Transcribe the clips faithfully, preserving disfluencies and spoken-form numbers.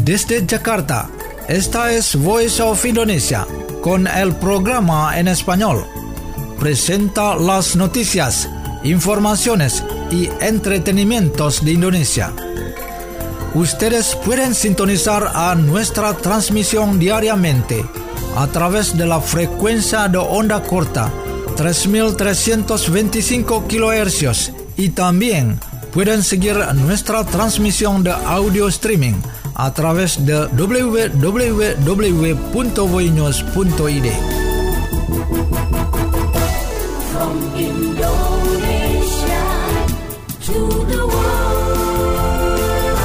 Desde Jakarta, esta es Voice of Indonesia, con el programa en español. Presenta las noticias, informaciones y entretenimientos de Indonesia. Ustedes pueden sintonizar a nuestra transmisión diariamente a través de la frecuencia de onda corta tres mil trescientos veinticinco kilohercios y también pueden seguir nuestra transmisión de audio streaming a través de doble u doble u doble u punto voinews punto i d. From Indonesia to the world.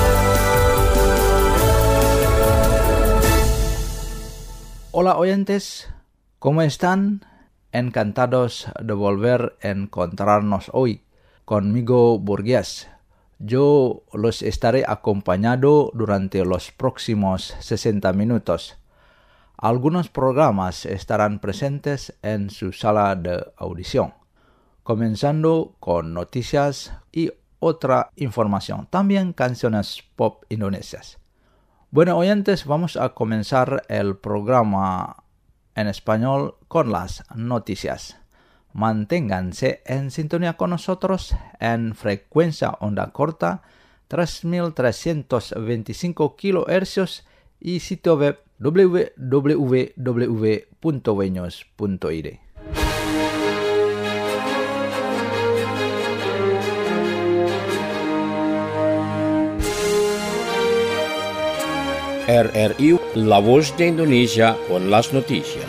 Hola oyentes, ¿cómo están? Encantados de volver a encontrarnos hoy. Conmigo Burgués. Yo los estaré acompañando durante los próximos sesenta minutos. Algunos programas estarán presentes en su sala de audición, comenzando con noticias y otra información, también canciones pop indonesias. Bueno, oyentes, vamos a comenzar el programa en español con las noticias. Manténganse en sintonía con nosotros en frecuencia onda corta tres mil trescientos veinticinco kilohercios y sitio web doble u doble u doble u punto voinews punto i d. R R I, La Voz de Indonesia con las noticias.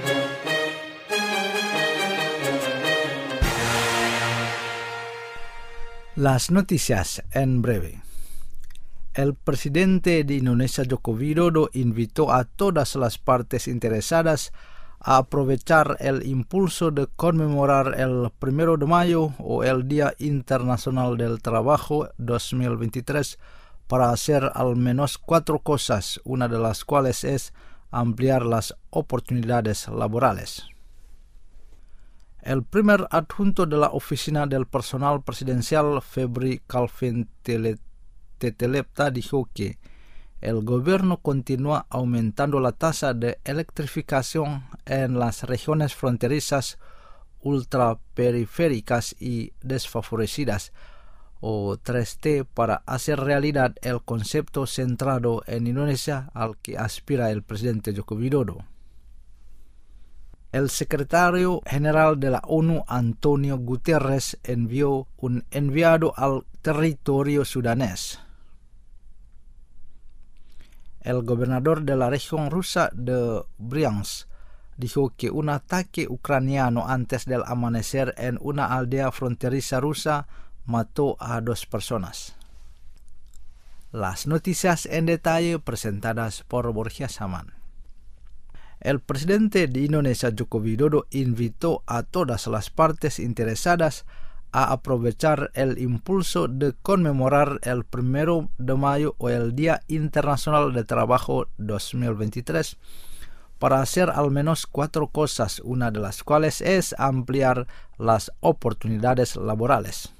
Las noticias en breve. El presidente de Indonesia, Joko Widodo, invitó a todas las partes interesadas a aprovechar el impulso de conmemorar el primero de mayo o el Día Internacional del Trabajo dos mil veintitrés para hacer al menos cuatro cosas, una de las cuales es ampliar las oportunidades laborales. El primer adjunto de la Oficina del Personal Presidencial, Febri Calvin Tetelepta, dijo que el gobierno continúa aumentando la tasa de electrificación en las regiones fronterizas, ultraperiféricas y desfavorecidas, o tres T, para hacer realidad el concepto centrado en Indonesia al que aspira el presidente Joko Widodo. El secretario general de la ONU, Antonio Guterres, envió un enviado al territorio sudanés. El gobernador de la región rusa de Bryansk dijo que un ataque ucraniano antes del amanecer en una aldea fronteriza rusa mató a dos personas. Las noticias en detalle presentadas por Borja Saman. El presidente de Indonesia, Joko Widodo, invitó a todas las partes interesadas a aprovechar el impulso de conmemorar el primero de mayo o el Día Internacional de Trabajo dos mil veintitrés para hacer al menos cuatro cosas, una de las cuales es ampliar las oportunidades laborales.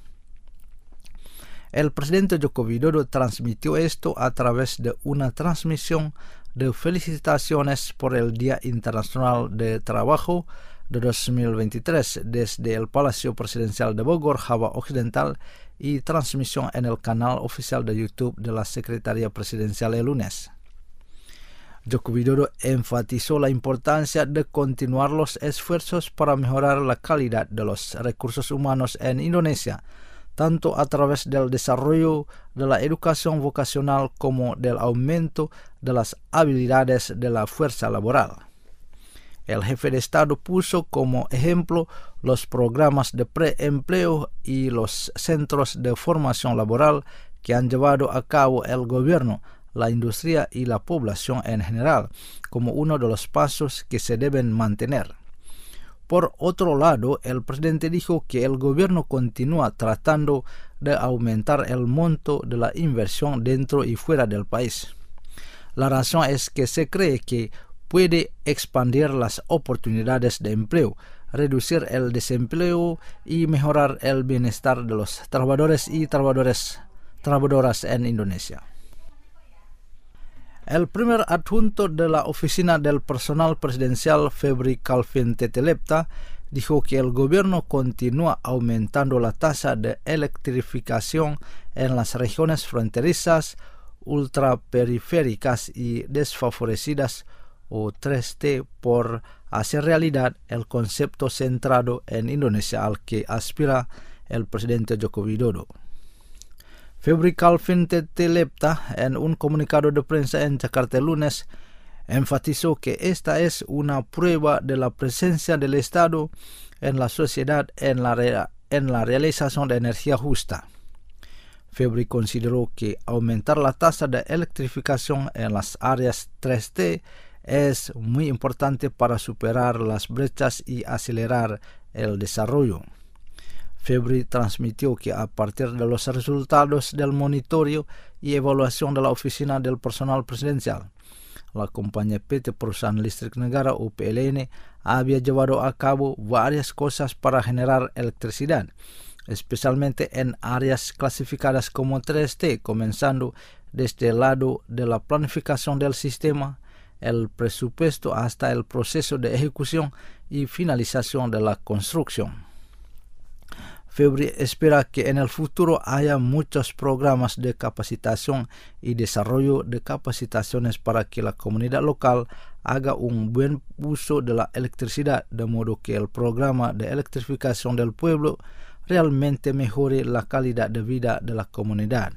El presidente Joko Widodo transmitió esto a través de una transmisión de felicitaciones por el Día Internacional de Trabajo de dos mil veintitrés desde el Palacio Presidencial de Bogor, Java Occidental, y transmisión en el canal oficial de YouTube de la Secretaría Presidencial el lunes. Joko Widodo enfatizó la importancia de continuar los esfuerzos para mejorar la calidad de los recursos humanos en Indonesia, tanto a través del desarrollo de la educación vocacional como del aumento de las habilidades de la fuerza laboral. El jefe de Estado puso como ejemplo los programas de preempleo y los centros de formación laboral que han llevado a cabo el gobierno, la industria y la población en general, como uno de los pasos que se deben mantener. Por otro lado, el presidente dijo que el gobierno continúa tratando de aumentar el monto de la inversión dentro y fuera del país. La razón es que se cree que puede expandir las oportunidades de empleo, reducir el desempleo y mejorar el bienestar de los trabajadores y trabajadores, trabajadoras en Indonesia. El primer adjunto de la Oficina del Personal Presidencial, Febri Calvin Tetelepta, dijo que el gobierno continúa aumentando la tasa de electrificación en las regiones fronterizas, ultraperiféricas y desfavorecidas, o tres T, por hacer realidad el concepto centrado en Indonesia al que aspira el presidente Joko Widodo. Febri Calvin Tetelepta, en un comunicado de prensa en Jakarta el lunes, enfatizó que esta es una prueba de la presencia del Estado en la sociedad en la, re- en la realización de energía justa. Febri consideró que aumentar la tasa de electrificación en las áreas tres T es muy importante para superar las brechas y acelerar el desarrollo. Febri transmitió que a partir de los resultados del monitoreo y evaluación de la Oficina del Personal Presidencial, la compañía P T Perusahaan Listrik Negara o P L N había llevado a cabo varias cosas para generar electricidad, especialmente en áreas clasificadas como tres T, comenzando desde el lado de la planificación del sistema, el presupuesto hasta el proceso de ejecución y finalización de la construcción. Febri espera que en el futuro haya muchos programas de capacitación y desarrollo de capacitaciones para que la comunidad local haga un buen uso de la electricidad, de modo que el programa de electrificación del pueblo realmente mejore la calidad de vida de la comunidad.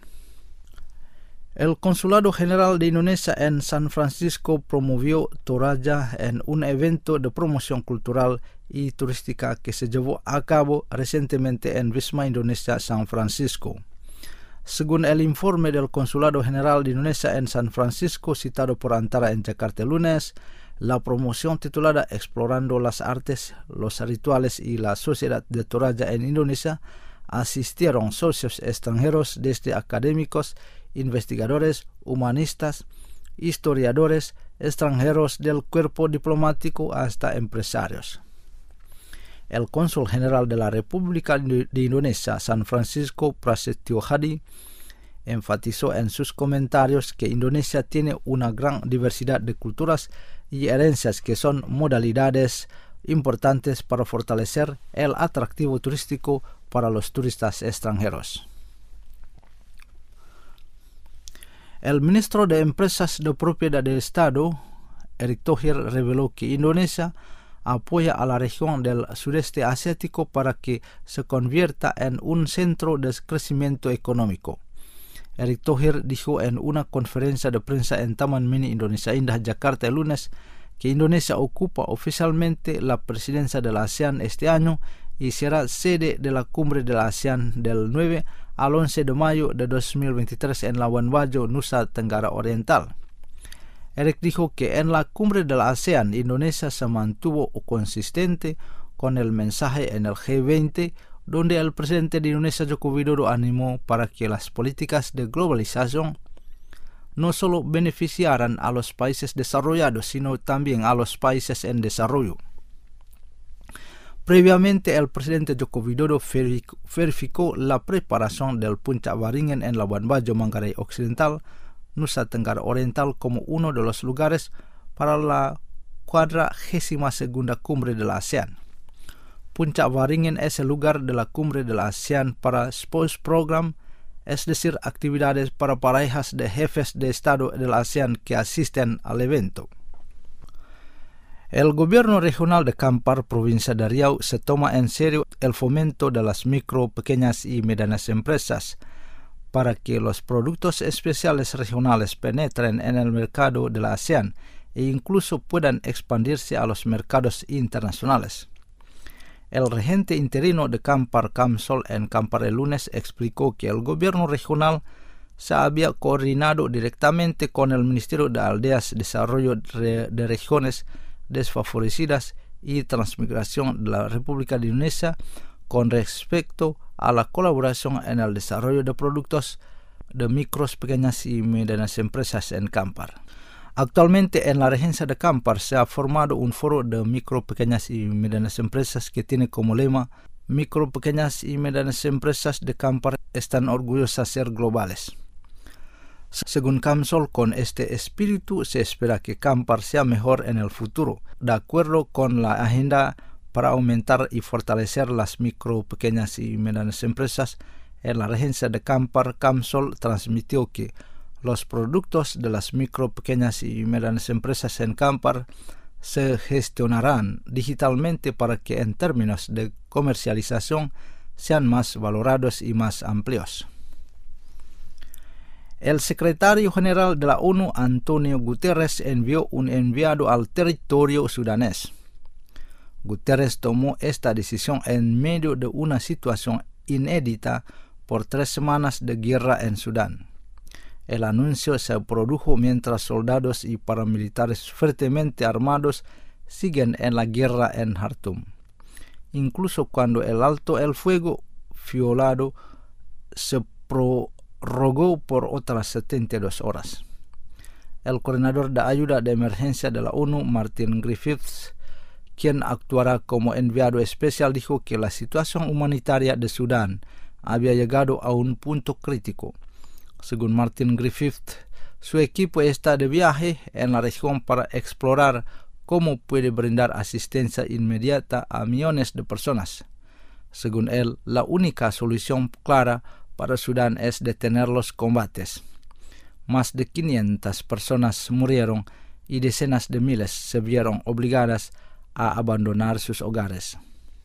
El Consulado General de Indonesia en San Francisco promovió Toraja en un evento de promoción cultural y turística que se llevó a cabo recientemente en Wisma Indonesia San Francisco. Según el informe del Consulado General de Indonesia en San Francisco citado por Antara en Jakarta el lunes, la promoción titulada Explorando las Artes, los Rituales y la Sociedad de Toraja en Indonesia asistieron socios extranjeros desde académicos, investigadores, humanistas, historiadores, extranjeros del cuerpo diplomático hasta empresarios. El cónsul general de la República de Indonesia, San Francisco, Prasetyo Hadi, enfatizó en sus comentarios que Indonesia tiene una gran diversidad de culturas y herencias que son modalidades importantes para fortalecer el atractivo turístico para los turistas extranjeros. El ministro de Empresas de Propiedad del Estado, Erick Thohir, reveló que Indonesia apoya a la región del sudeste asiático para que se convierta en un centro de crecimiento económico. Erick Thohir dijo en una conferencia de prensa en Taman Mini Indonesia Indah, Jakarta el lunes, que Indonesia ocupa oficialmente la presidencia de la ASEAN este año y será sede de la cumbre de la ASEAN del nueve al once de mayo de dos mil veintitrés en Labuan Bajo, Nusa Tenggara Oriental. Erick dijo que en la cumbre de la ASEAN, Indonesia se mantuvo consistente con el mensaje en el G veinte, donde el presidente de Indonesia, Joko Widodo, animó para que las políticas de globalización no solo beneficiaran a los países desarrollados, sino también a los países en desarrollo. Previamente, el presidente Joko Widodo verificó la preparación del Puncak Waringin en Labuan Bajo, Manggarai Occidental, Nusa Tenggara Oriental, como uno de los lugares para la cuadragésima segunda cumbre de la ASEAN. Puncak Waringin es el lugar de la cumbre de la ASEAN para Spouse Program, es decir, actividades para parejas de jefes de Estado de la ASEAN que asisten al evento. El gobierno regional de Kampar, provincia de Riau, se toma en serio el fomento de las micro, pequeñas y medianas empresas para que los productos especiales regionales penetren en el mercado de la ASEAN e incluso puedan expandirse a los mercados internacionales. El regente interino de Kampar, Kamsol, en Kampar el lunes explicó que el gobierno regional se había coordinado directamente con el Ministerio de Aldeas, Desarrollo de Regiones Desfavorecidas y Transmigración de la República de Indonesia con respecto a la colaboración en el desarrollo de productos de micros, pequeñas y medianas empresas en Kampar. Actualmente en la regencia de Kampar se ha formado un foro de micro, pequeñas y medianas empresas que tiene como lema: micro, pequeñas y medianas empresas de Kampar están orgullosas de ser globales. Según Camsol, con este espíritu se espera que Campar sea mejor en el futuro, de acuerdo con la agenda para aumentar y fortalecer las micro, pequeñas y medianas empresas. En la regencia de Campar, Camsol transmitió que los productos de las micro, pequeñas y medianas empresas en Campar se gestionarán digitalmente para que en términos de comercialización sean más valorados y más amplios. El secretario general de la ONU, Antonio Guterres, envió un enviado al territorio sudanés. Guterres tomó esta decisión en medio de una situación inédita por tres semanas de guerra en Sudán. El anuncio se produjo mientras soldados y paramilitares fuertemente armados siguen en la guerra en Jartum, incluso cuando el alto el fuego violado se prorrogó por otras setenta y dos horas. El coordinador de ayuda de emergencia de la ONU, Martin Griffiths, quien actuará como enviado especial, dijo que la situación humanitaria de Sudán había llegado a un punto crítico. Según Martin Griffiths, su equipo está de viaje en la región para explorar cómo puede brindar asistencia inmediata a millones de personas. Según él, la única solución clara para Sudán es detener los combates. Más de quinientas personas murieron y decenas de miles se vieron obligadas a abandonar sus hogares.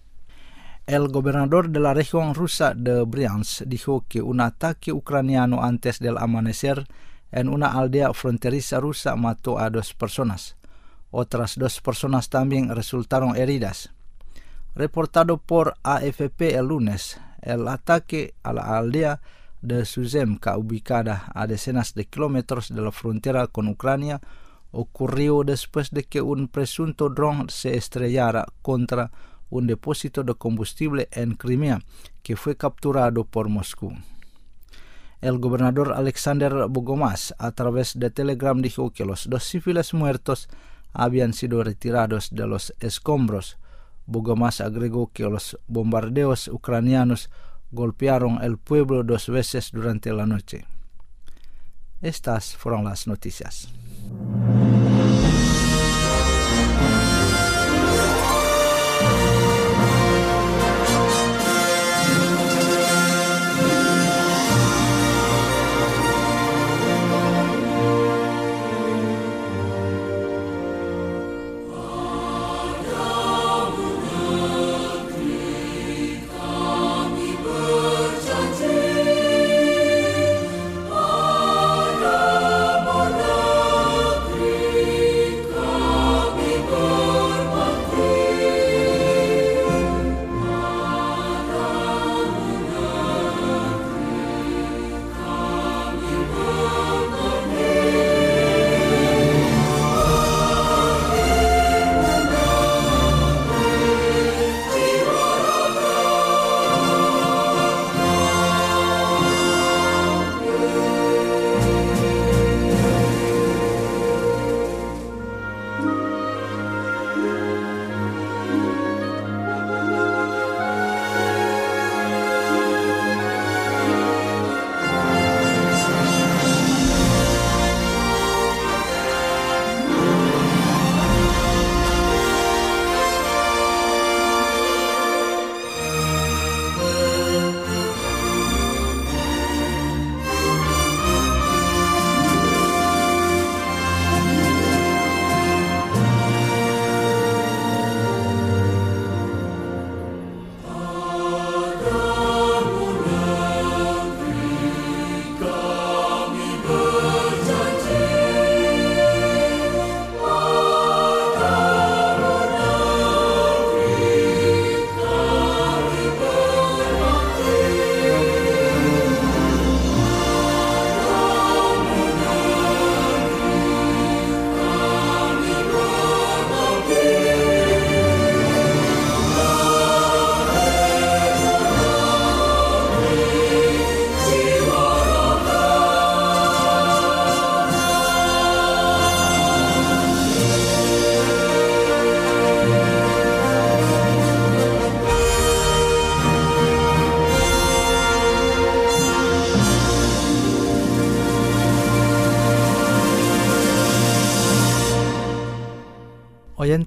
El gobernador de la región rusa de Bryansk dijo que un ataque ucraniano antes del amanecer en una aldea fronteriza rusa mató a dos personas. Otras dos personas también resultaron heridas. Reportado por A F P el lunes, el ataque a la aldea de Suzemka, ubicada a decenas de kilómetros de la frontera con Ucrania, ocurrió después de que un presunto dron se estrellara contra un depósito de combustible en Crimea que fue capturado por Moscú. El gobernador Alexander Bogomaz a través de Telegram dijo que los dos civiles muertos habían sido retirados de los escombros. Bogomaz agregó que los bombardeos ucranianos golpearon el pueblo dos veces durante la noche. Estas fueron las noticias.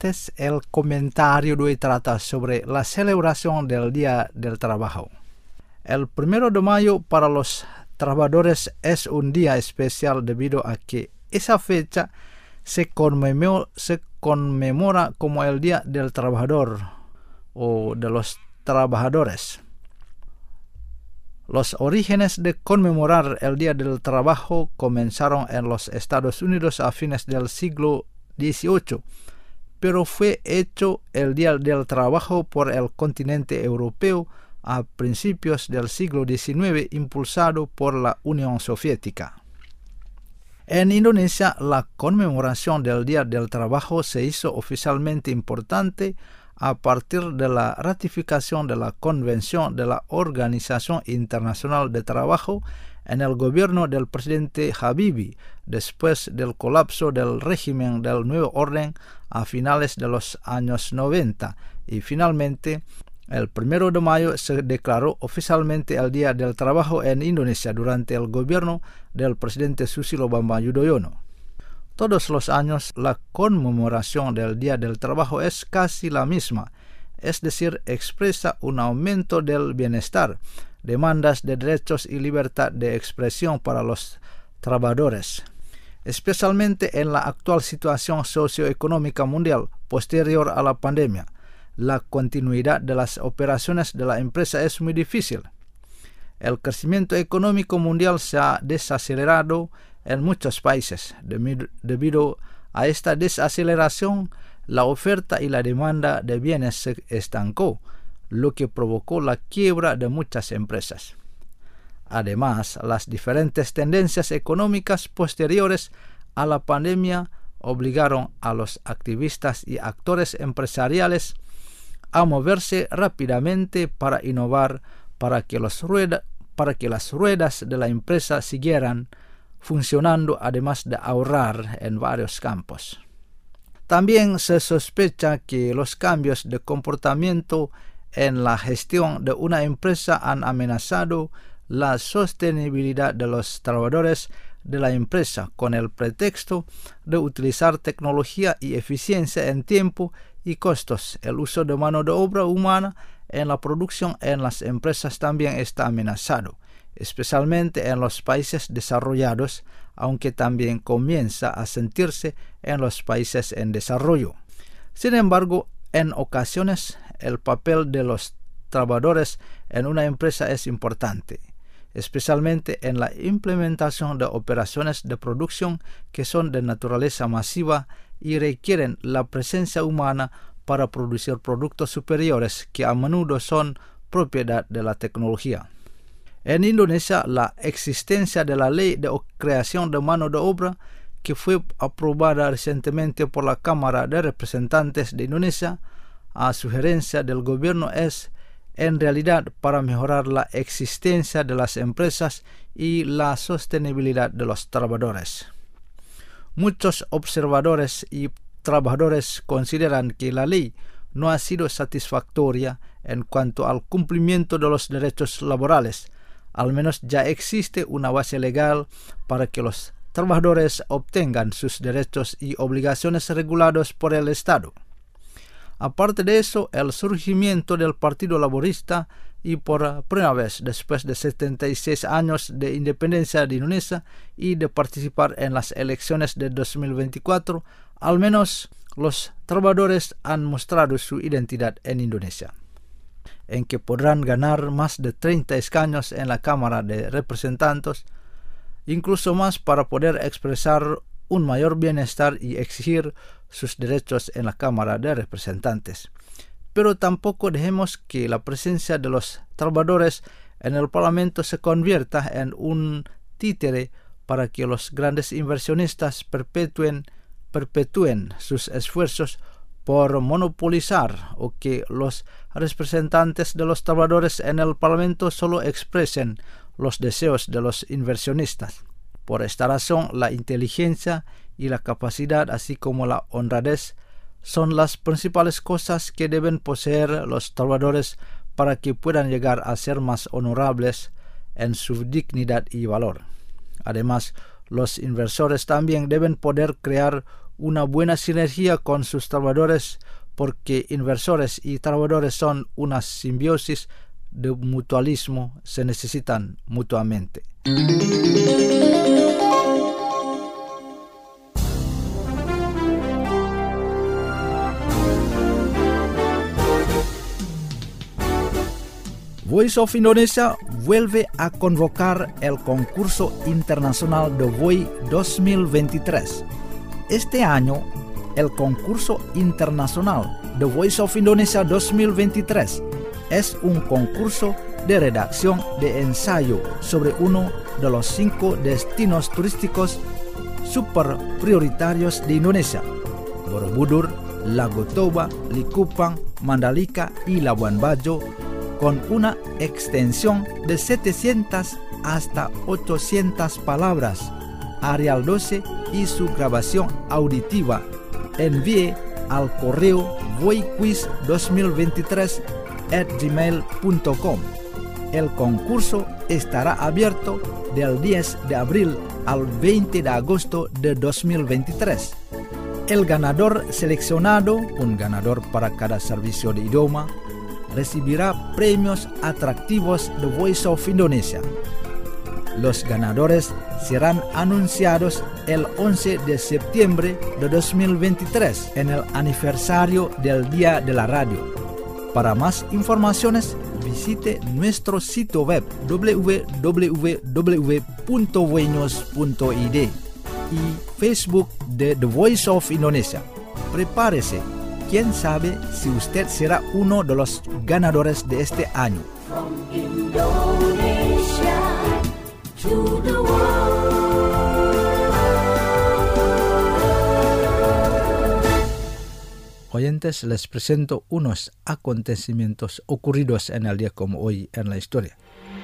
oyentes, el comentario de hoy trata sobre la celebración del Día del Trabajo. El primero de mayo para los trabajadores es un día especial debido a que esa fecha se conmemora, se conmemora como el Día del Trabajador o de los trabajadores. Los orígenes de conmemorar el Día del Trabajo comenzaron en los Estados Unidos a fines del siglo dieciocho, pero fue hecho el Día del Trabajo por el continente europeo a principios del siglo diecinueve, impulsado por la Unión Soviética. En Indonesia, la conmemoración del Día del Trabajo se hizo oficialmente importante a partir de la ratificación de la Convención de la Organización Internacional de Trabajo en el gobierno del presidente Habibie, después del colapso del régimen del nuevo orden a finales de los años noventa, y finalmente el primero de mayo se declaró oficialmente el Día del Trabajo en Indonesia durante el gobierno del presidente Susilo Bambang Yudhoyono. Todos los años la conmemoración del Día del Trabajo es casi la misma, es decir, expresa un aumento del bienestar, demandas de derechos y libertad de expresión para los trabajadores, especialmente en la actual situación socioeconómica mundial posterior a la pandemia. La continuidad de las operaciones de la empresa es muy difícil. El crecimiento económico mundial se ha desacelerado en muchos países. Debido a esta desaceleración, la oferta y la demanda de bienes se estancó, lo que provocó la quiebra de muchas empresas. Además, las diferentes tendencias económicas posteriores a la pandemia obligaron a los activistas y actores empresariales a moverse rápidamente para innovar, para que, los rueda, para que las ruedas de la empresa siguieran funcionando, además de ahorrar en varios campos. También se sospecha que los cambios de comportamiento en la gestión de una empresa han amenazado la sostenibilidad de los trabajadores de la empresa con el pretexto de utilizar tecnología y eficiencia en tiempo y costos. El uso de mano de obra humana en la producción en las empresas también está amenazado, especialmente en los países desarrollados, aunque también comienza a sentirse en los países en desarrollo. Sin embargo, en ocasiones el papel de los trabajadores en una empresa es importante, especialmente en la implementación de operaciones de producción que son de naturaleza masiva y requieren la presencia humana para producir productos superiores que a menudo son propiedad de la tecnología. En Indonesia, la existencia de la ley de creación de mano de obra, que fue aprobada recientemente por la Cámara de Representantes de Indonesia a sugerencia del gobierno, es en realidad para mejorar la existencia de las empresas y la sostenibilidad de los trabajadores. Muchos observadores y trabajadores consideran que la ley no ha sido satisfactoria en cuanto al cumplimiento de los derechos laborales. Al menos ya existe una base legal para que los trabajadores obtengan sus derechos y obligaciones regulados por el Estado. Aparte de eso, el surgimiento del Partido Laborista y por primera vez después de setenta y seis años de independencia de Indonesia y de participar en las elecciones de dos mil veinticuatro, al menos los trabajadores han mostrado su identidad en Indonesia, en que podrán ganar más de treinta escaños en la Cámara de Representantes, incluso más para poder expresar un mayor bienestar y exigir sus derechos en la Cámara de Representantes. Pero tampoco dejemos que la presencia de los trabajadores en el Parlamento se convierta en un títere para que los grandes inversionistas perpetúen, perpetúen sus esfuerzos por monopolizar, o que los representantes de los trabajadores en el Parlamento solo expresen los deseos de los inversionistas. Por esta razón, la inteligencia y la capacidad, así como la honradez, son las principales cosas que deben poseer los trabajadores para que puedan llegar a ser más honorables en su dignidad y valor. Además, los inversores también deben poder crear una buena sinergia con sus trabajadores porque inversores y trabajadores son una simbiosis de mutualismo, se necesitan mutuamente. Voice of Indonesia vuelve a convocar el concurso internacional de V O I dos mil veintitrés. Este año, el concurso internacional de Voice of Indonesia dos mil veintitrés es un concurso de redacción de ensayo sobre uno de los cinco destinos turísticos super prioritarios de Indonesia: Borobudur, Lago Toba, Likupang, Mandalika y Labuan Bajo, con una extensión de setecientas hasta ochocientas palabras. Arial doce y su grabación auditiva. Envíe al correo voiquiz dos mil veintitrés arroba gmail punto com. El concurso estará abierto del diez de abril al veinte de agosto de dos mil veintitrés. El ganador seleccionado, un ganador para cada servicio de idioma, recibirá premios atractivos de Voice of Indonesia. Los ganadores serán anunciados el once de septiembre de dos mil veintitrés en el aniversario del Día de la Radio. Para más informaciones, visite nuestro sitio web w w w punto voinos punto i d y Facebook de The Voice of Indonesia. Prepárese. ¿Quién sabe si usted será uno de los ganadores de este año? From Indonesia to the world. Oyentes, les presento unos acontecimientos ocurridos en el día como hoy en la historia.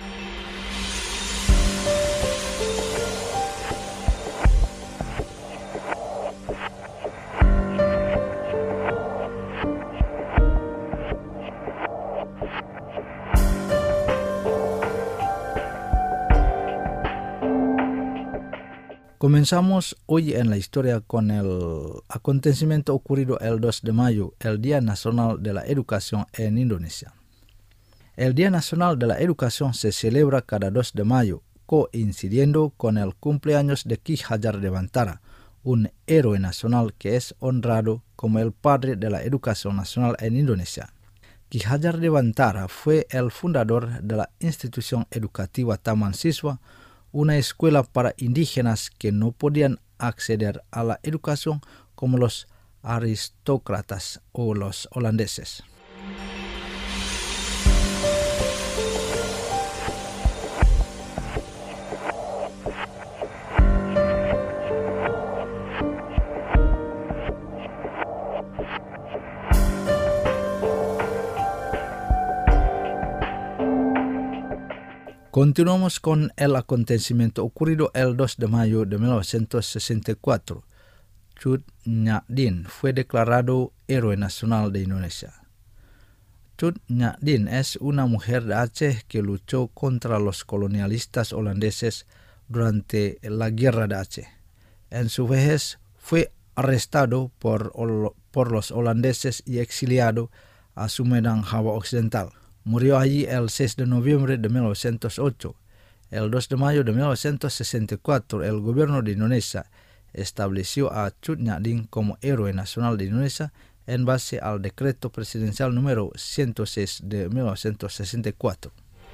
Comenzamos hoy en la historia con el acontecimiento ocurrido el dos de mayo, el Día Nacional de la Educación en Indonesia. El Día Nacional de la Educación se celebra cada dos de mayo, coincidiendo con el cumpleaños de Ki Hajar Dewantara, un héroe nacional que es honrado como el padre de la educación nacional en Indonesia. Ki Hajar Dewantara fue el fundador de la institución educativa Taman Siswa, una escuela para indígenas que no podían acceder a la educación como los aristócratas o los holandeses. Continuamos con el acontecimiento ocurrido el dos de mayo de mil novecientos sesenta y cuatro. Cut Nyak Dien fue declarado héroe nacional de Indonesia. Cut Nyak Dien es una mujer de Aceh que luchó contra los colonialistas holandeses durante la Guerra de Aceh. En su vejez fue arrestado por, por los holandeses y exiliado a Sumedang, Java Occidental. Murió allí el seis de noviembre de mil novecientos ocho. El dos de mayo de mil novecientos sesenta y cuatro, el gobierno de Indonesia estableció a Cut Nyak Dien como héroe nacional de Indonesia en base al decreto presidencial número ciento seis de mil novecientos sesenta y cuatro.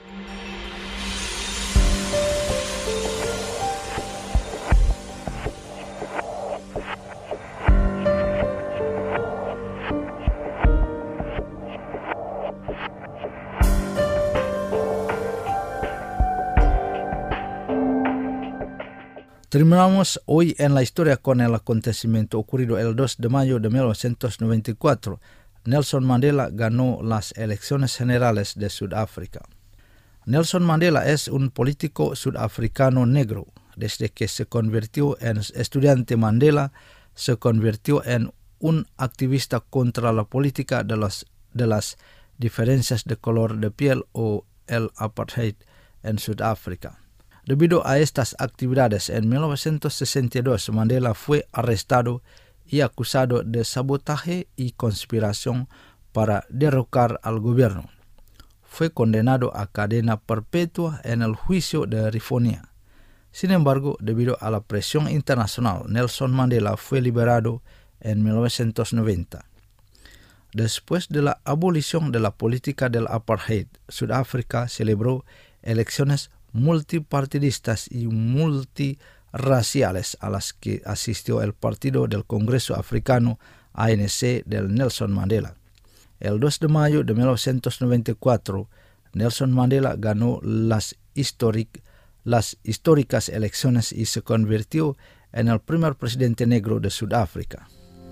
Terminamos hoy en la historia con el acontecimiento ocurrido el dos de mayo de mil novecientos noventa y cuatro. Nelson Mandela ganó las elecciones generales de Sudáfrica. Nelson Mandela es un político sudafricano negro. Desde que se convirtió en estudiante Mandela, se convirtió en un activista contra la política de, los, de las diferencias de color de piel o el apartheid en Sudáfrica. Debido a estas actividades, en mil novecientos sesenta y dos Mandela fue arrestado y acusado de sabotaje y conspiración para derrocar al gobierno. Fue condenado a cadena perpetua en el juicio de Rivonia. Sin embargo, debido a la presión internacional, Nelson Mandela fue liberado en mil novecientos noventa. Después de la abolición de la política del apartheid, Sudáfrica celebró elecciones multipartidistas y multirraciales a las que asistió el Partido del Congreso Africano A N C del Nelson Mandela. El dos de mayo de mil novecientos noventa y cuatro, Nelson Mandela ganó las, históric, las históricas elecciones y se convirtió en el primer presidente negro de Sudáfrica.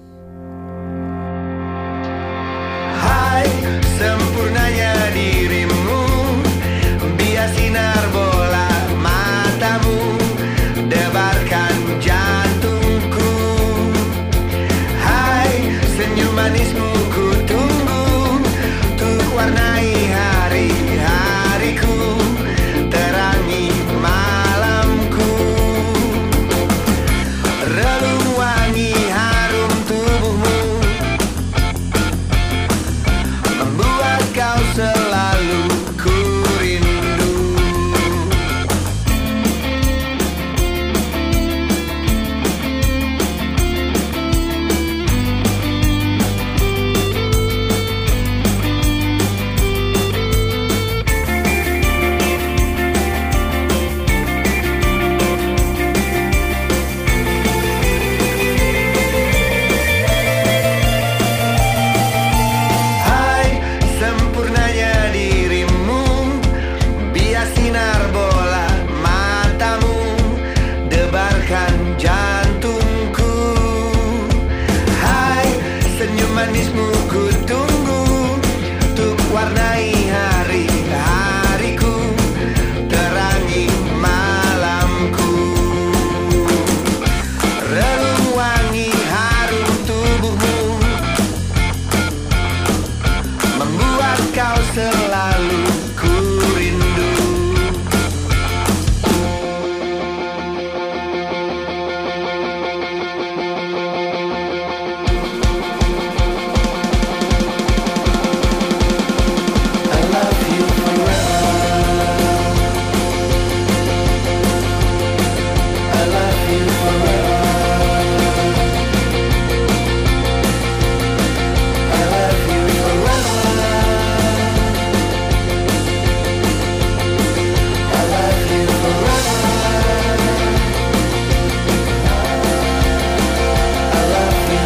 Hai, sempurnanya dirimu, biar sinar bola matamu, debarkan jantungku. Hai, senyum manismu ku tunggu, untuk warnai hari-hariku, terangi malamku. Relung wangi harum tubuhmu, membuat kau selalu ku rindu. Hai, sempurnanya dirimu, biar sinar bola matamu, debarkan jantungku. Hai, senyum manismu ku tunggu, untuk warnai hari-hariku, terangi malamku. Relung wangi harum tubuhmu, membuat kau selalu ku rindu. I love you forever. I love you forever. I love you forever. I love you forever. I love you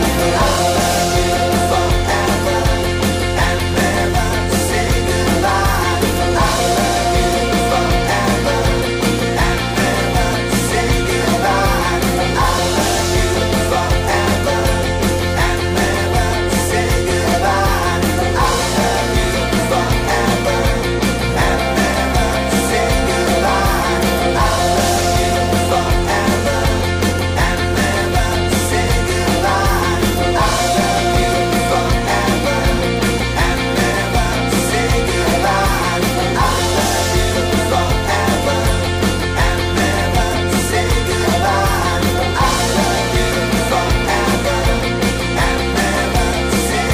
forever and never say goodbye. I love you forever and never say goodbye. I love you forever and never say goodbye. I love you forever and never say goodbye. I love you forever and never say goodbye. I love you forever and never say goodbye. I love you forever and never say goodbye. I love you forever and never say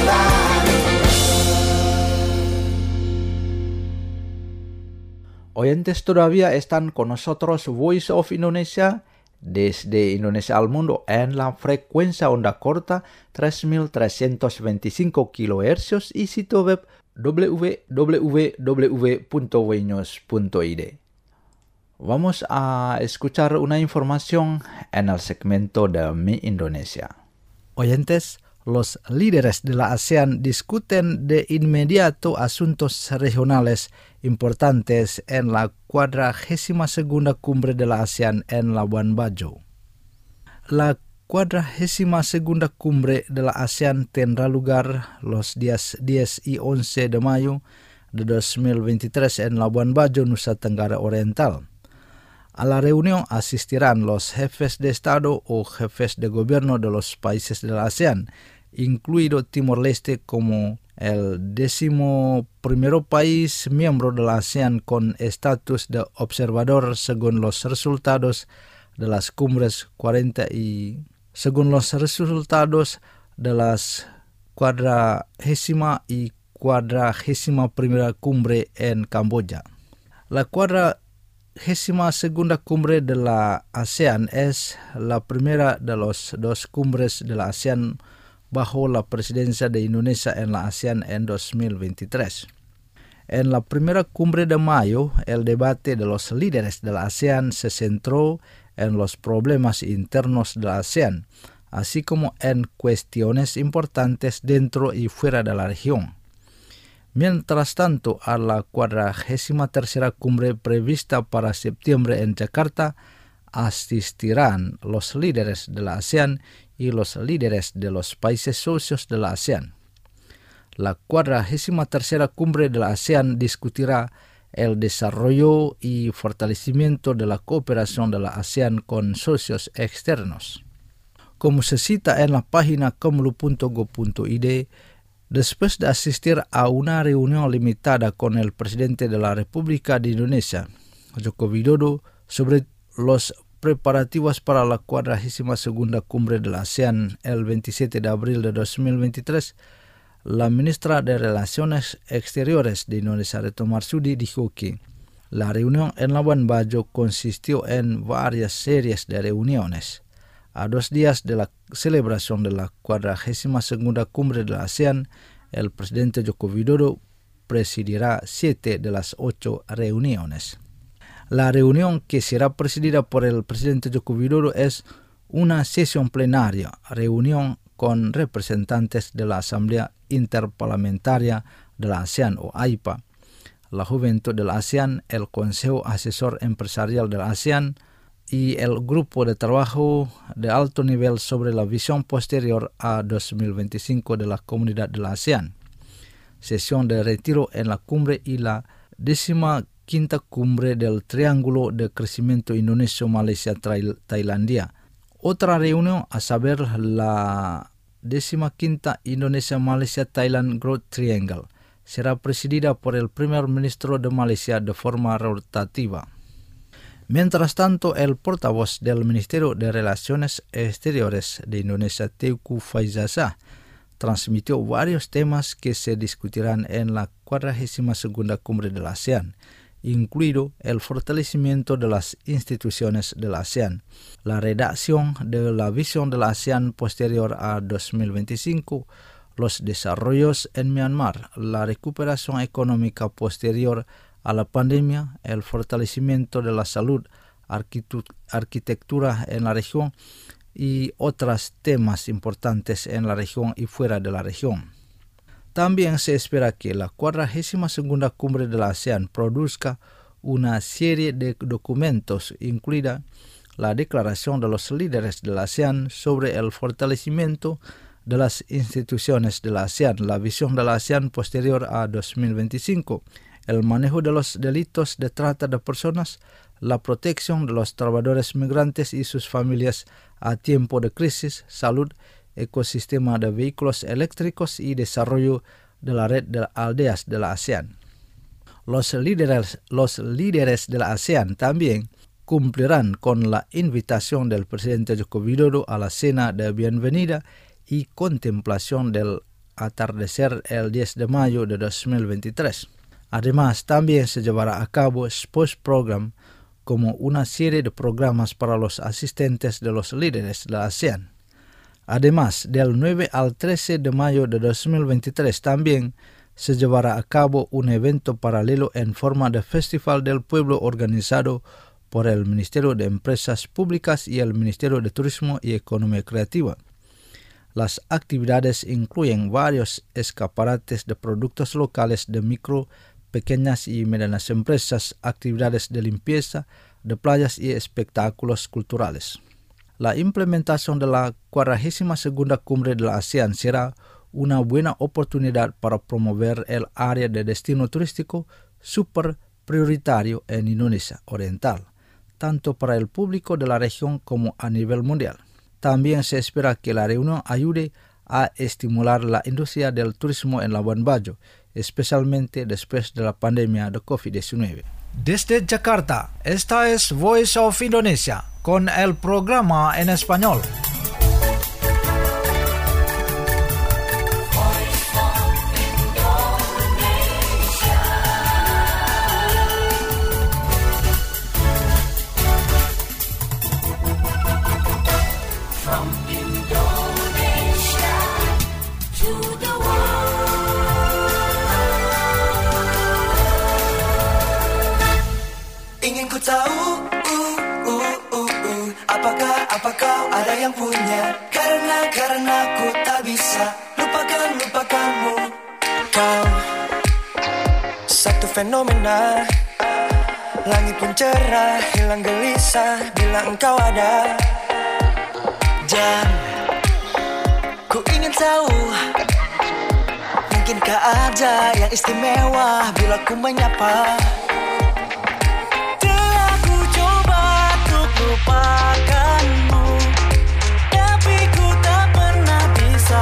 goodbye. Oyentes, todavía están con nosotros Voice of Indonesia desde Indonesia al mundo en la frecuencia onda corta tres mil trescientos veinticinco kilohercios y sitio web w w w punto weños punto i d. Vamos a escuchar una información en el segmento de Mi Indonesia. Oyentes, los líderes de la ASEAN discuten de inmediato asuntos regionales importantes en la cuadragésima segunda cumbre de la ASEAN en Labuan Bajo. La cuadragésima segunda cumbre de la ASEAN tendrá lugar los días diez y once de mayo de dos mil veintitrés en Labuan Bajo, Nusa Tenggara Oriental. A la reunión asistirán los jefes de Estado o jefes de gobierno de los países de la ASEAN, incluido Timor-Leste como el décimo primero país miembro de la ASEAN con estatus de observador según los resultados de las cumbres cuarenta y según los resultados de las cuadragésima y cuadragésima primera cumbre en Camboya. La cuadragésima segunda cumbre de la ASEAN es la primera de las dos cumbres de la ASEAN bajo la presidencia de Indonesia en la ASEAN en dos mil veintitrés. En la primera cumbre de mayo, el debate de los líderes de la ASEAN se centró en los problemas internos de la ASEAN, así como en cuestiones importantes dentro y fuera de la región. Mientras tanto, a la cuadragésima tercera cumbre prevista para septiembre en Yakarta, asistirán los líderes de la ASEAN y los líderes de los países socios de la ASEAN. La cuadragésima tercera cumbre de la ASEAN discutirá el desarrollo y fortalecimiento de la cooperación de la ASEAN con socios externos. Como se cita en la página comlu punto go punto id, después de asistir a una reunión limitada con el presidente de la República de Indonesia, Joko Widodo, sobre los preparativos para la cuadragésima segunda cumbre de la ASEAN el veintisiete de abril de dos mil veintitrés, la ministra de Relaciones Exteriores de Indonesia, Retno Marsudi, dijo que la reunión en Labuan Bajo consistió en varias series de reuniones. A dos días de la celebración de la cuadragésima segunda cumbre de la ASEAN, el presidente Joko Widodo presidirá siete de las ocho reuniones. La reunión, que será presidida por el presidente Joko Widodo, es una sesión plenaria, reunión con representantes de la Asamblea Interparlamentaria de la ASEAN o A I P A, la Juventud de la ASEAN, el Consejo Asesor Empresarial de la ASEAN y el Grupo de Trabajo de Alto Nivel sobre la visión posterior a dos mil veinticinco de la Comunidad de la ASEAN, sesión de retiro en la cumbre y la décima quinta cumbre del Triángulo de Crecimiento Indonesia-Malaysia-Tailandia. Otra reunión, a saber la décima quinta Indonesia-Malaysia-Thailand Growth Triangle, será presidida por el primer ministro de Malaysia de forma rotativa. Mientras tanto, el portavoz del Ministerio de Relaciones Exteriores de Indonesia, Teuku Faizasyah, transmitió varios temas que se discutirán en la cuadragésima segunda cumbre de la ASEAN, incluido el fortalecimiento de las instituciones de la ASEAN, la redacción de la visión de la ASEAN posterior a dos mil veinticinco, los desarrollos en Myanmar, la recuperación económica posterior a la pandemia, el fortalecimiento de la salud, arquitectura en la región y otros temas importantes en la región y fuera de la región. También se espera que la cuadragésima segunda cumbre de la ASEAN produzca una serie de documentos, incluida la declaración de los líderes de la ASEAN sobre el fortalecimiento de las instituciones de la ASEAN, la visión de la ASEAN posterior a dos mil veinticinco, el manejo de los delitos de trata de personas, la protección de los trabajadores migrantes y sus familias a tiempo de crisis, salud, ecosistema de vehículos eléctricos y desarrollo de la red de aldeas de la ASEAN. Los líderes, los líderes de la ASEAN también cumplirán con la invitación del presidente Joko Widodo a la cena de bienvenida y contemplación del atardecer el diez de mayo de dos mil veintitrés. Además, también se llevará a cabo Sports Program como una serie de programas para los asistentes de los líderes de la ASEAN. Además, del nueve al trece de mayo de dos mil veintitrés también se llevará a cabo un evento paralelo en forma de Festival del Pueblo organizado por el Ministerio de Empresas Públicas y el Ministerio de Turismo y Economía Creativa. Las actividades incluyen varios escaparates de productos locales de micro, pequeñas y medianas empresas, actividades de limpieza de playas y espectáculos culturales. La implementación de la cuadragésima segunda cumbre de la ASEAN será una buena oportunidad para promover el área de destino turístico super prioritario en Indonesia Oriental, tanto para el público de la región como a nivel mundial. También se espera que la reunión ayude a estimular la industria del turismo en Labuan Bajo, especialmente después de la pandemia de COVID diecinueve. Desde Jakarta, esta es Voice of Indonesia con el programa en español. apa kau ada yang punya? Karena, karena ku tak bisa lupakan, lupakanmu. Kau satu fenomena, langit pun cerah, hilang gelisah bila engkau ada. Dan ku ingin tahu, mungkinkah ada yang istimewa bila ku menyapa? Telah ku coba untuk lupakanmu, tapi ku tak pernah bisa.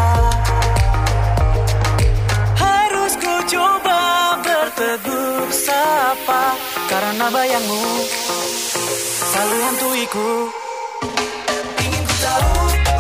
Harus ku coba bertegur sapa, karena bayangmu selalu hantuiku. Ingin ku tahu,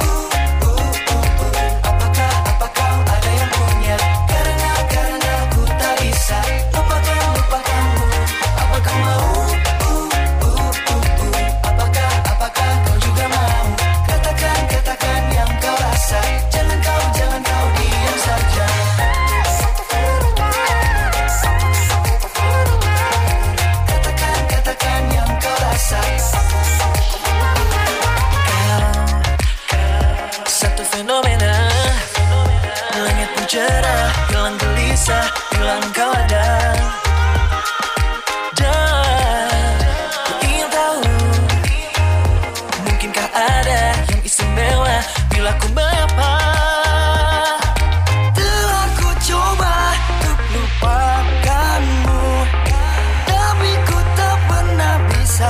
cerah, hilang gelisah bila engkau ada. Dan ku ingin tahu, mungkinkah ada yang istimewa bila ku menyapa? Telah ku coba untuk lupakanmu, tapi ku tak pernah bisa.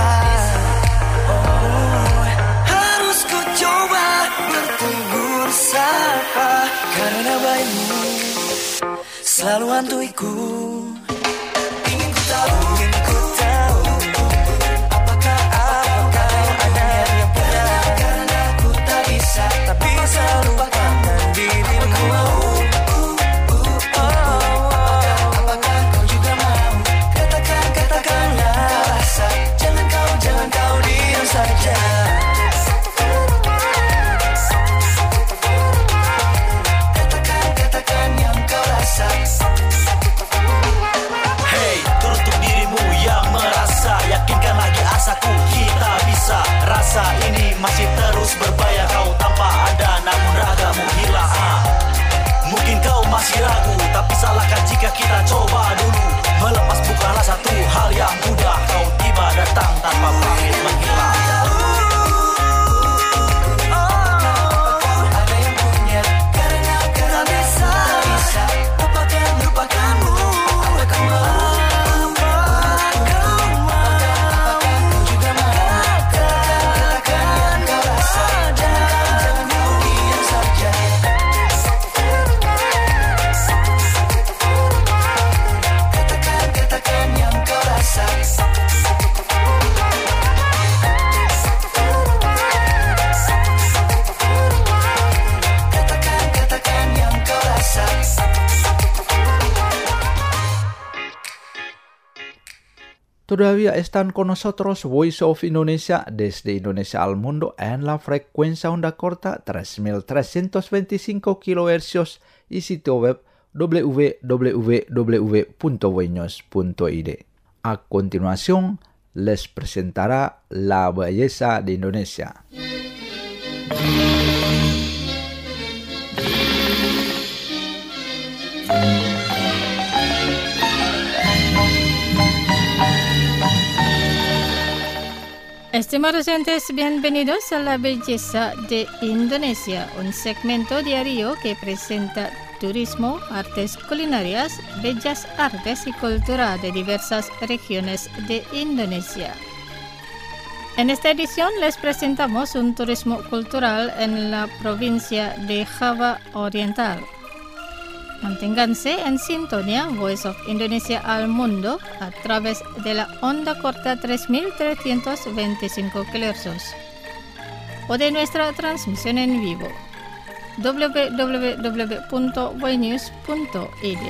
Oh, harus ku coba bertegur sapa, karena bayimu selalu hantuiku. Ingin ku tahu, ingin ku tahu, apakah apakah ada yang punya? Karena ku tak bisa, tak bisa lupakan dirimu. Apakah kau juga mau? Katakan, katakanlah rasa. Jangan kau, jangan kau diam saja. Hey, teruntuk dirimu yang merasa, yakinkan lagi asaku, kita bisa. Rasa ini masih terus berbahaya, kau tanpa ada namun ragamu hilang. ah. Mungkin kau masih ragu, tapi salahkan jika kita coba dulu. Melepas bukanlah satu hal yang mudah, kau tiba datang tanpa pamit menghilang. Todavía están con nosotros Voice of Indonesia desde Indonesia al mundo en la frecuencia onda corta tres mil trescientos veinticinco kilohercios y sitio web w w w punto voinews punto i d. A continuación, les presentará la belleza de Indonesia. Estimados oyentes, bienvenidos a La Belleza de Indonesia, un segmento diario que presenta turismo, artes culinarias, bellas artes y cultura de diversas regiones de Indonesia. En esta edición les presentamos un turismo cultural en la provincia de Java Oriental. Manténganse en sintonía Voice of Indonesia al mundo a través de la onda corta tres mil trescientos veinticinco kilohercios o de nuestra transmisión en vivo w w w punto voinews punto i d.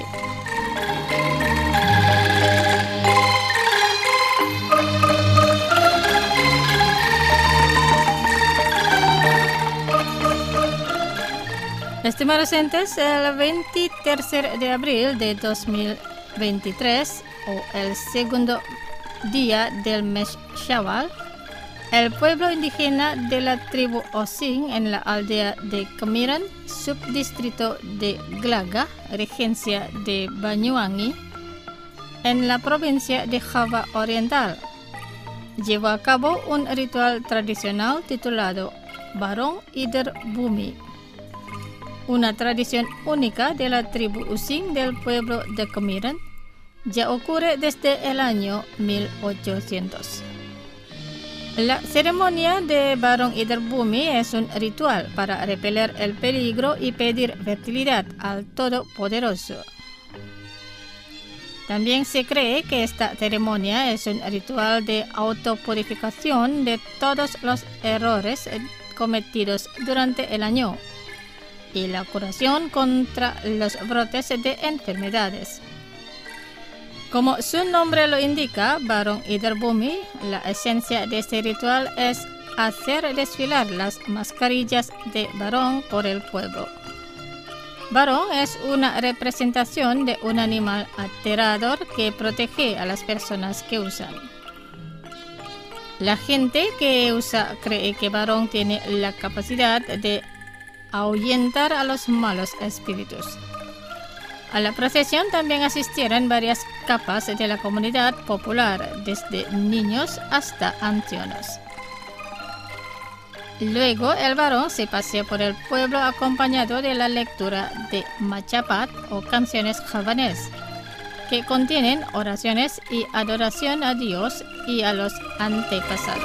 Estimados oyentes, el veintitrés de abril de dos mil veintitrés, o el segundo día del mes Shawwal, El pueblo indígena de la tribu Osing en la aldea de Kemiren, subdistrito de Glaga, regencia de Banyuwangi, en la provincia de Java Oriental, llevó a cabo un ritual tradicional titulado Barong Ider Bumi, una tradición única de la tribu Using del pueblo de Kemiren. Ya ocurre desde el año mil ochocientos. La ceremonia de Barong Ider Bumi es un ritual para repeler el peligro y pedir fertilidad al Todopoderoso. También se cree que esta ceremonia es un ritual de autopurificación de todos los errores cometidos durante el año y la curación contra los brotes de enfermedades. Como su nombre lo indica, Barong Ider Bumi, la esencia de este ritual es hacer desfilar las mascarillas de Barong por el pueblo. Barong es una representación de un animal aterrador que protege a las personas que usan. La gente que usa cree que Barong tiene la capacidad de ahuyentar a los malos espíritus. A la procesión también asistieron varias capas de la comunidad popular, desde niños hasta ancianos. Luego el Barong se pasea por el pueblo acompañado de la lectura de machapat o canciones javanés, que contienen oraciones y adoración a Dios y a los antepasados.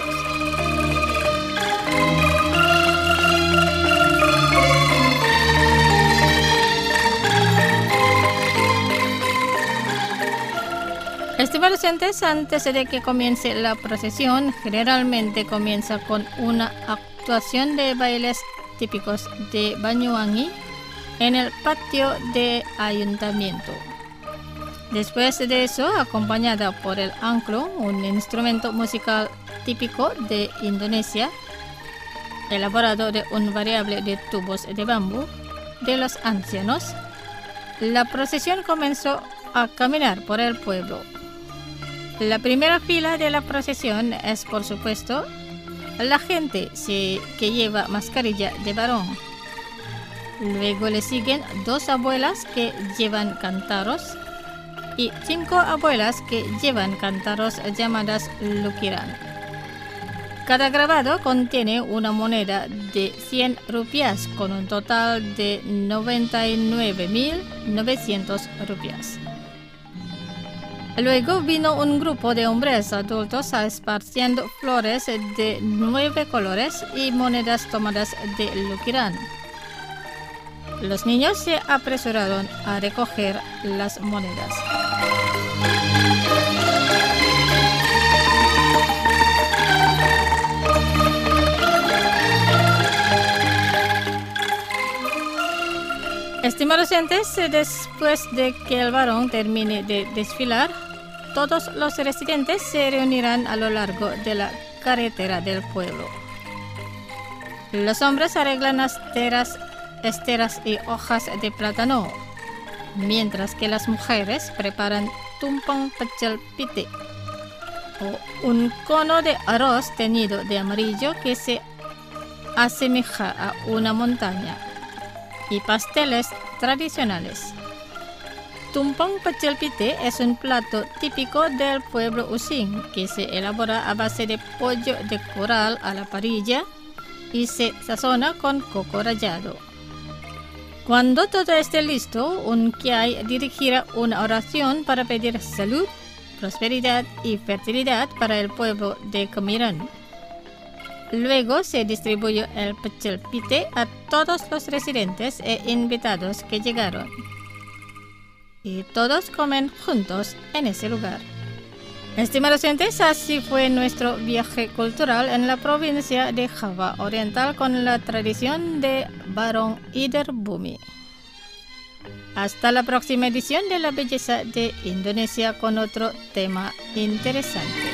Estimados oyentes, antes de que comience la procesión, generalmente comienza con una actuación de bailes típicos de Banyuwangi en el patio de ayuntamiento. Después de eso, acompañada por el angklung, un instrumento musical típico de Indonesia, elaborado de un variable de tubos de bambú de los ancianos, la procesión comenzó a caminar por el pueblo. La primera fila de la procesión es, por supuesto, la gente que lleva mascarilla de Barong. Luego le siguen dos abuelas que llevan cántaros y cinco abuelas que llevan cántaros llamadas lukiran. Cada grabado contiene una moneda de cien rupias con un total de noventa y nueve mil novecientas rupias. Luego vino un grupo de hombres adultos esparciendo flores de nueve colores y monedas tomadas de lukiran. Los niños se apresuraron a recoger las monedas. Estimados oyentes, después de que el Barong termine de desfilar, todos los residentes se reunirán a lo largo de la carretera del pueblo. Los hombres arreglan esteras, esteras y hojas de plátano, mientras que las mujeres preparan tumpeng pecel pite, o un cono de arroz teñido de amarillo que se asemeja a una montaña, y pasteles tradicionales. Tumpeng pecel pite es un plato típico del pueblo Using que se elabora a base de pollo de coral a la parrilla y se sazona con coco rallado. Cuando todo esté listo, un kiai dirigirá una oración para pedir salud, prosperidad y fertilidad para el pueblo de Kemiren. Luego se distribuye el pecel pite a todos los residentes e invitados que llegaron. Y todos comen juntos en ese lugar. Estimados oyentes, así fue nuestro viaje cultural en la provincia de Java Oriental con la tradición de Barong Ider Bumi. Hasta la próxima edición de La Belleza de Indonesia con otro tema interesante.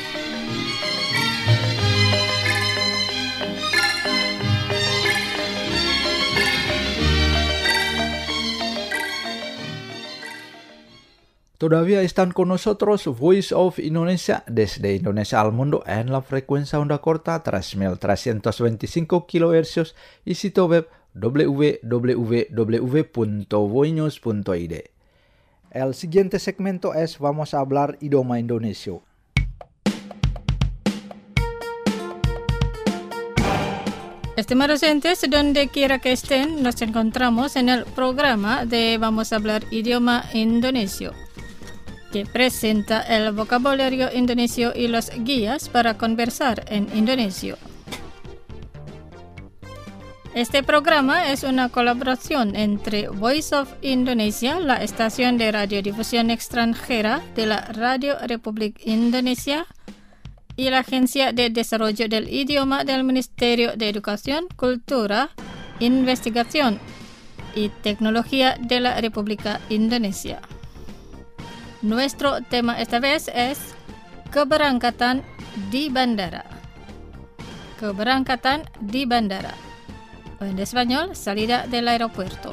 Todavía están con nosotros Voice of Indonesia desde Indonesia al mundo en la frecuencia onda corta tres mil trescientos veinticinco kilohercios y sitio web w w w punto voinews punto i d. El siguiente segmento es Vamos a hablar idioma Indonesia. Estimados oyentes, donde quiera que estén, nos encontramos en el programa de Vamos a hablar idioma indonesio, que presenta el vocabulario indonesio y los guías para conversar en indonesio. Este programa es una colaboración entre Voice of Indonesia, la estación de radiodifusión extranjera de la Radio Republik Indonesia, y la Agencia de Desarrollo del Idioma del Ministerio de Educación, Cultura, Investigación y Tecnología de la República Indonesia. Nuestro tema esta vez es keberangkatan di bandara. Keberangkatan di bandara. O en español, salida del aeropuerto.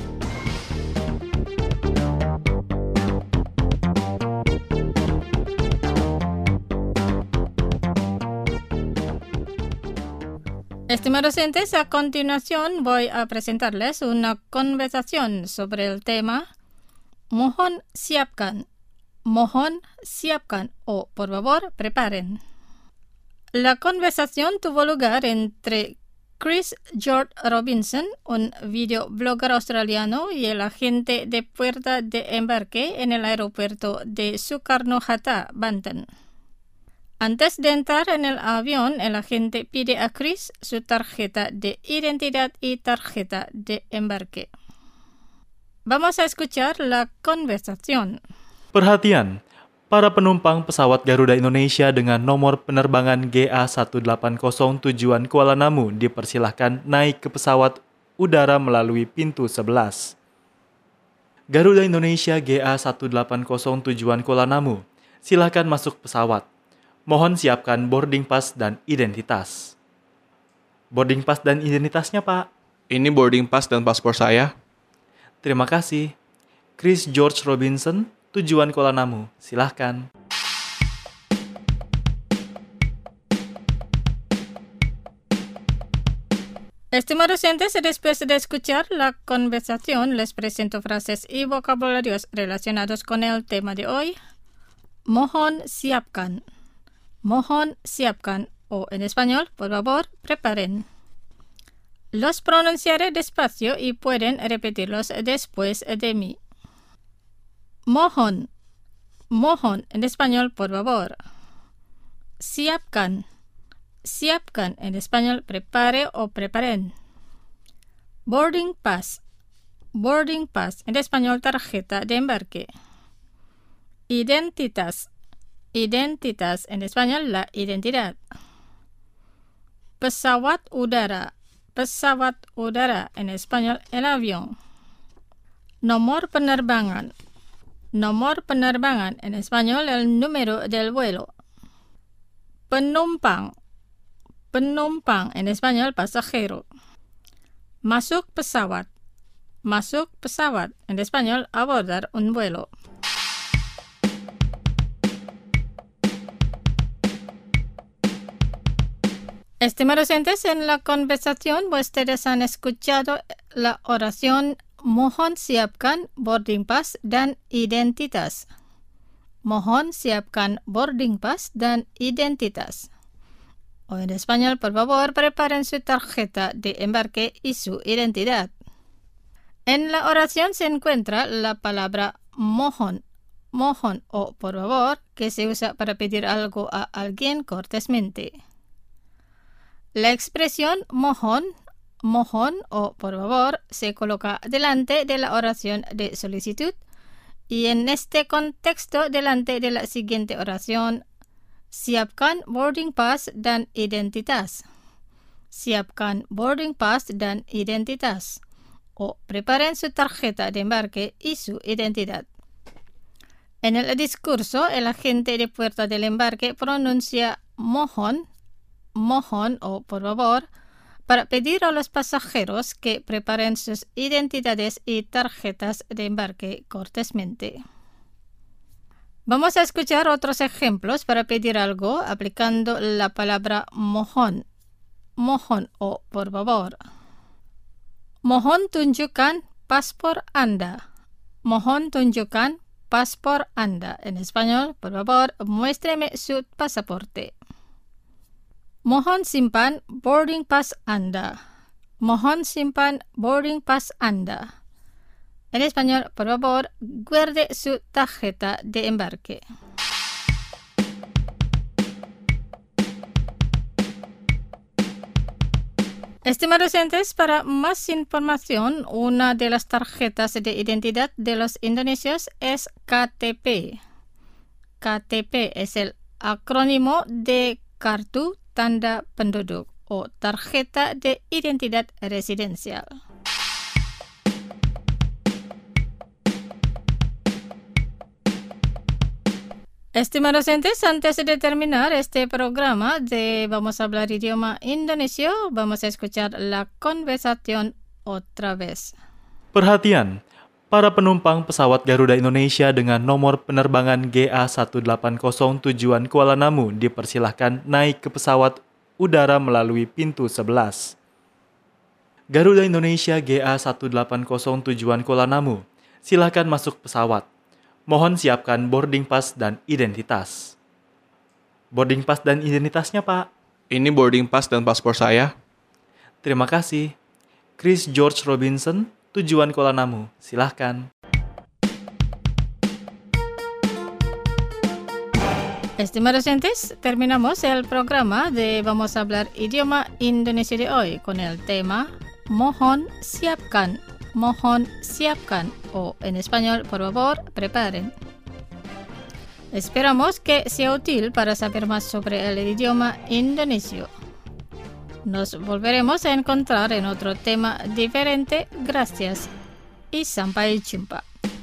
Estimados oyentes, a continuación voy a presentarles una conversación sobre el tema Mohon siapkan. Mohon siapkan o por favor preparen. La conversación tuvo lugar entre Chris George Robinson, un videoblogger australiano y el agente de puerta de embarque en el aeropuerto de Soekarno-Hatta, Banten. Antes de entrar en el avión, el agente pide a Chris su tarjeta de identidad y tarjeta de embarque. Vamos a escuchar la conversación. Perhatian, para penumpang pesawat Garuda Indonesia dengan nomor penerbangan G A satu delapan nol tujuan Kuala Namu dipersilahkan naik ke pesawat udara melalui pintu sebelas. Garuda Indonesia G A satu delapan nol tujuan Kuala Namu, silakan masuk pesawat. Mohon siapkan boarding pass dan identitas. Boarding pass dan identitasnya, Pak. Ini boarding pass dan paspor saya. Terima kasih. Chris George Robinson, tujuan Kuala Namu. Silahkan. Estimados oyentes, después de escuchar la conversación, les presento frases y vocabularios relacionados con el tema de hoy. Mohon siapkan. Mohon siapkan, o en español, por favor, preparen. Los pronunciaré despacio y pueden repetirlos después de mí. Mohon. Mohon, en español, por favor. Siapkan. Siapkan, en español, prepare o preparen. Boarding pass. Boarding pass, en español, tarjeta de embarque. Identitas. Identitas, en español, la identidad. Pesawat udara. Pesawat udara, en español, el avión. Nomor penerbangan. Nomor penerbangan, en español, el número del vuelo. Penumpang. Penumpang, en español, pasajero. Masuk pesawat. Masuk pesawat, en español, abordar un vuelo. Estimados oyentes, en la conversación ustedes han escuchado la oración Mohon siapkan boarding pass dan identitas. Mohon siapkan boarding pass dan identitas. O en español, por favor, preparen su tarjeta de embarque y su identidad. En la oración se encuentra la palabra mohon, mohon o por favor, que se usa para pedir algo a alguien cortésmente. La expresión mohon, mohon o por favor se coloca delante de la oración de solicitud y en este contexto delante de la siguiente oración, siapkan boarding pass dan identitas. Siapkan boarding pass dan identitas. O preparen su tarjeta de embarque y su identidad. En el discurso, el agente de puerta del embarque pronuncia mohon, mohon o por favor, para pedir a los pasajeros que preparen sus identidades y tarjetas de embarque cortésmente. Vamos a escuchar otros ejemplos para pedir algo aplicando la palabra mohon. Mohon o por favor. Mohon tunjukkan paspor Anda. Mohon tunjukkan paspor Anda. En español, por favor, muéstreme su pasaporte. Mohon simpan boarding pass Anda. Mohon simpan boarding pass Anda. En español, por favor, guarde su tarjeta de embarque. Estimados oyentes, para más información, una de las tarjetas de identidad de los indonesios es K T P. K T P es el acrónimo de Kartu Tanda Penduduk o Tarjeta de Identidad Residencial. Estimados oyentes, antes de terminar este programa de Vamos a hablar idioma indonesio, vamos a escuchar la conversación otra vez. Perhatian, para penumpang pesawat Garuda Indonesia dengan nomor penerbangan G A satu delapan nol tujuan Kuala Namu dipersilahkan naik ke pesawat udara melalui pintu sebelas. Garuda Indonesia G A satu delapan nol tujuan Kuala Namu, silakan masuk pesawat. Mohon siapkan boarding pass dan identitas. Boarding pass dan identitasnya, Pak. Ini boarding pass dan paspor saya. Terima kasih. Chris George Robinson, tujuan Kuala Namu. Silahkan. Estimados oyentes, terminamos el programa de Vamos a hablar idioma indonesia de hoy con el tema Mohon siapkan. Mohon siapkan o en español, por favor, preparen. Esperamos que sea útil para saber más sobre el idioma indonesio. Nos volveremos a encontrar en otro tema diferente. Gracias y sampai jumpa.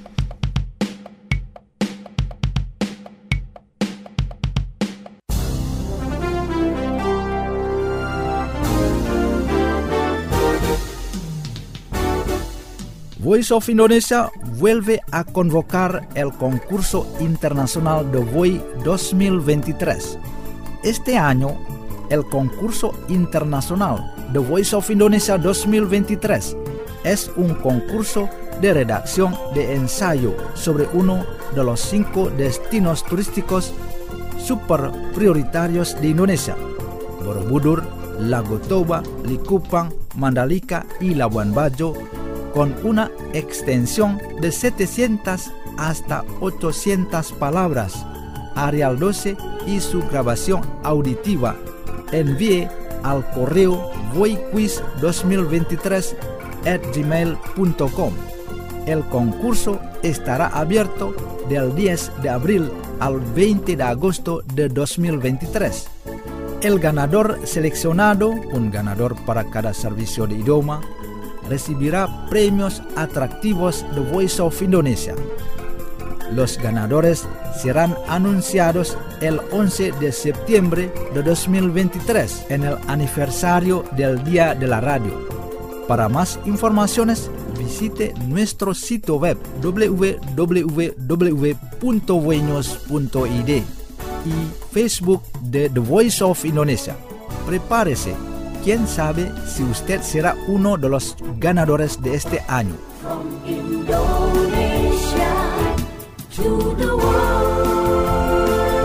Voice of Indonesia vuelve a convocar el concurso internacional de V O I dos mil veintitrés. Este año, el concurso internacional de Voice of Indonesia dos mil veintitrés es un concurso de redacción de ensayo sobre uno de los cinco destinos turísticos super prioritarios de Indonesia: Borobudur, Lago Toba, Likupang, Mandalika y Labuan Bajo, con una extensión de setecientas hasta ochocientas palabras. Arial doce y su grabación auditiva. Envíe al correo voiquiz dos mil veintitrés arroba gmail punto com. El concurso estará abierto del diez de abril al veinte de agosto de dos mil veintitrés. El ganador seleccionado, un ganador para cada servicio de idioma, recibirá premios atractivos de Voice of Indonesia. Los ganadores serán anunciados el once de septiembre de dos mil veintitrés en el aniversario del Día de la Radio. Para más informaciones, visite nuestro sitio web doble u doble u doble u punto voinos punto i d y Facebook de The Voice of Indonesia. Prepárese. ¿Quién sabe si usted será uno de los ganadores de este año? From Indonesia to the world.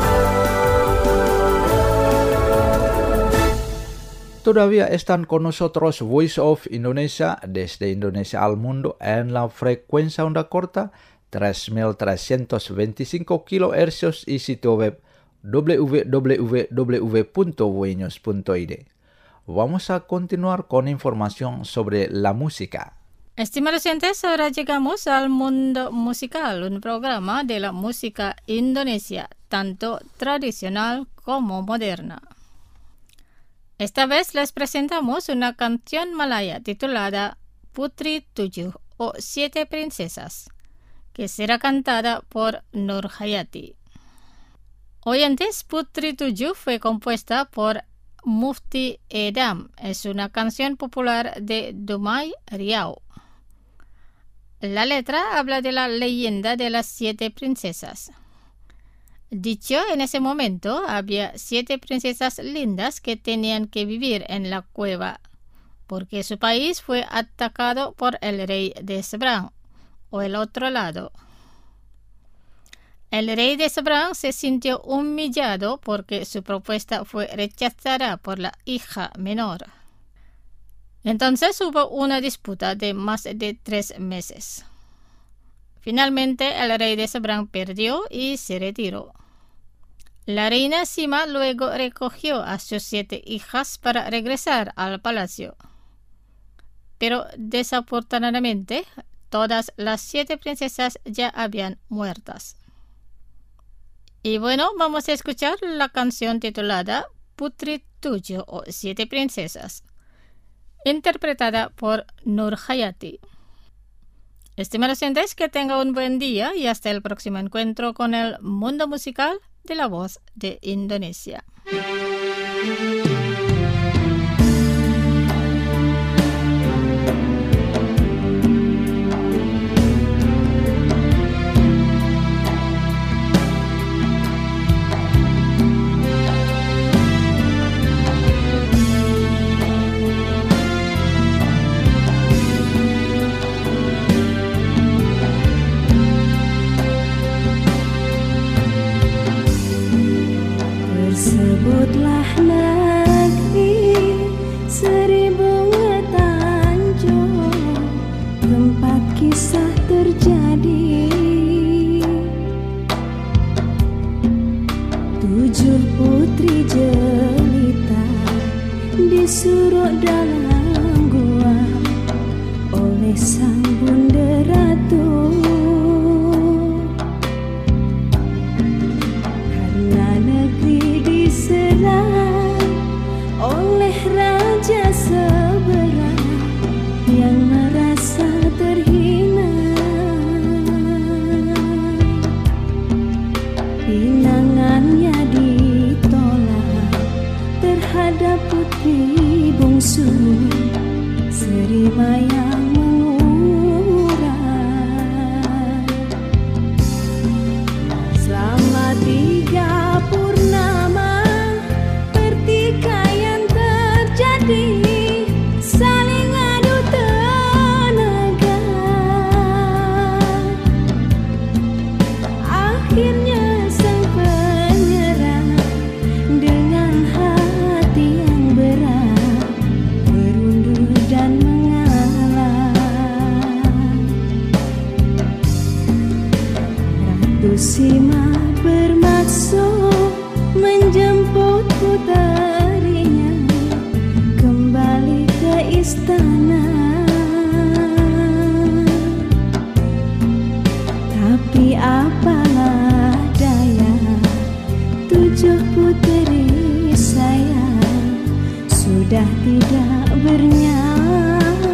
Todavía están con nosotros Voice of Indonesia desde Indonesia al mundo en la frecuencia onda corta tres mil trescientos veinticinco kilohercios y sitio web doble u doble u doble u punto voinos punto i d. Vamos a continuar con información sobre la música. Estimados oyentes, ahora llegamos al mundo musical, un programa de la música indonesia, tanto tradicional como moderna. Esta vez les presentamos una canción malaya titulada Putri Tujuh o Siete Princesas, que será cantada por Nur Hayati. Oyentes, Putri Tujuh fue compuesta por Mufti Edam. Es una canción popular de Dumai, Riau. La letra habla de la leyenda de las siete princesas. Dicho en ese momento, había siete princesas lindas que tenían que vivir en la cueva, porque su país fue atacado por el rey de Seberang, o el otro lado. El rey de Seberang se sintió humillado porque su propuesta fue rechazada por la hija menor. Entonces hubo una disputa de más de tres meses. Finalmente el rey de Seberang perdió y se retiró. La reina Sima luego recogió a sus siete hijas para regresar al palacio. Pero desafortunadamente, todas las siete princesas ya habían muertas. Y bueno, vamos a escuchar la canción titulada Putri Tujuh o Siete Princesas, interpretada por Nur Hayati. Estimados oyentes, que tenga un buen día y hasta el próximo encuentro con el mundo musical de la voz de Indonesia. Sebutlah negeri seribu ngetanjung, tempat kisah terjadi. Tujuh putri jelita disuruh dalam gua oleh sang bunda ratu. Oleh raja Seberang yang merasa terhina, pinangannya ditolak terhadap putri bungsu Serima yang mengurat. Selama tiga purnama pertikaian terjadi, saling adu tenaga. Akhirnya sang penyerang dengan hati yang berat berundur dan mengalah. Ratu Sima bermaksud menjemput puterinya kembali ke istana, tapi apalah daya, tujuh puteri saya sudah tidak bernyawa.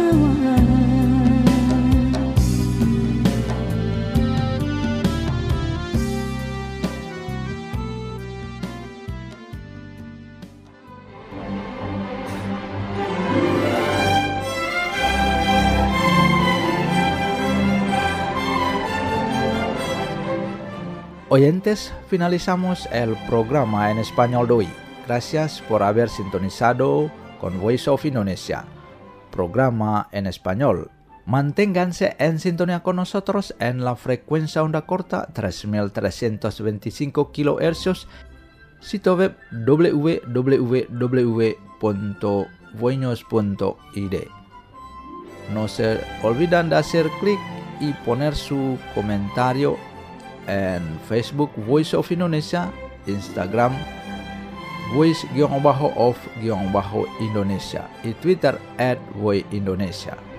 Oyentes, finalizamos el programa en español de hoy. Gracias por haber sintonizado con Voice of Indonesia, programa en español. Manténganse en sintonía con nosotros en la frecuencia onda corta tres mil trescientos veinticinco kilohercios, sitio web w w w punto voinos punto i d. No se olviden de hacer clic y poner su comentario en Facebook Voice of Indonesia, Instagram Voice-of-Indonesia y Twitter at Voice Indonesia.